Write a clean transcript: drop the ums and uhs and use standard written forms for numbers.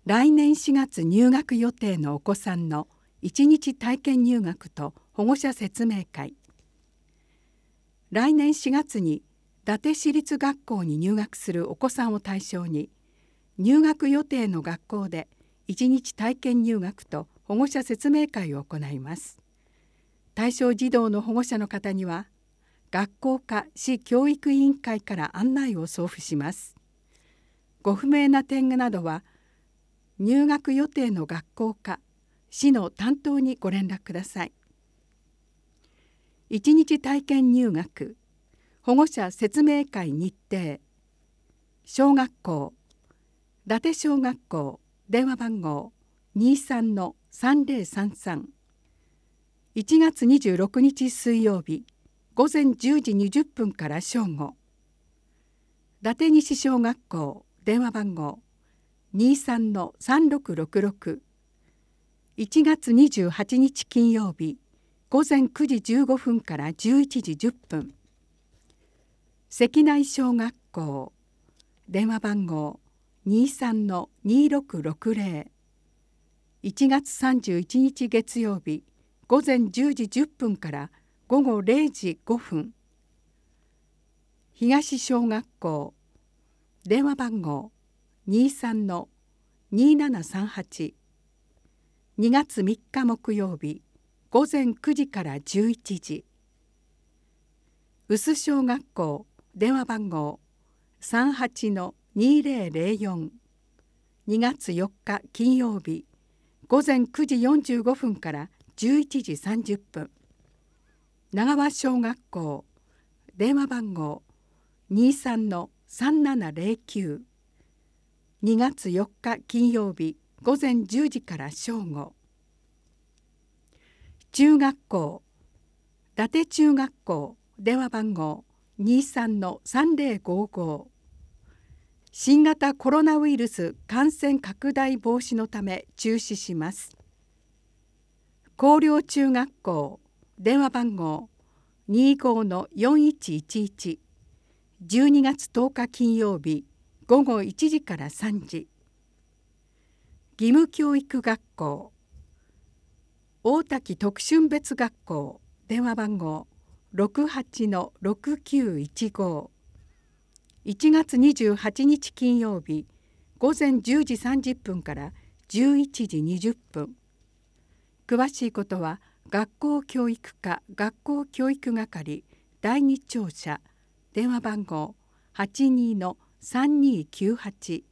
来年4月入学予定のお子さんの1日体験入学と保護者説明会。来年4月に伊達市立学校に入学するお子さんを対象に、入学予定の学校で1日体験入学と保護者説明会を行います。対象児童の保護者の方には、学校か市教育委員会から案内を送付します。ご不明な点などは、入学予定の学校か市の担当にご連絡ください。1日体験入学保護者説明会日程。小学校伊達小学校電話番号 23-3033。 1月26日水曜日午前10時20分から正午。伊達西小学校電話番号 23-3666。 1月28日金曜日午前9時15分から11時10分。関内小学校電話番号 23-2660。 1月31日月曜日午前10時10分から午後0時5分。東小学校電話番号 23-2738。 2月3日木曜日午前9時から11時。臼小学校電話番号 38-2004。 2月4日金曜日午前9時45分から11時30分。長和小学校電話番号 23-3709。 2月4日金曜日午前10時から正午。中学校伊達中学校電話番号 23-3055。 新型コロナウイルス感染拡大防止のため中止します。広陵中学校電話番号 25-4111。 12月10日金曜日午後1時から3時。義務教育学校大滝特春別学校電話番号 68-6915。 1月28日金曜日午前10時30分から11時20分。詳しいことは学校教育課学校教育係第2庁舎電話番号 82-3298。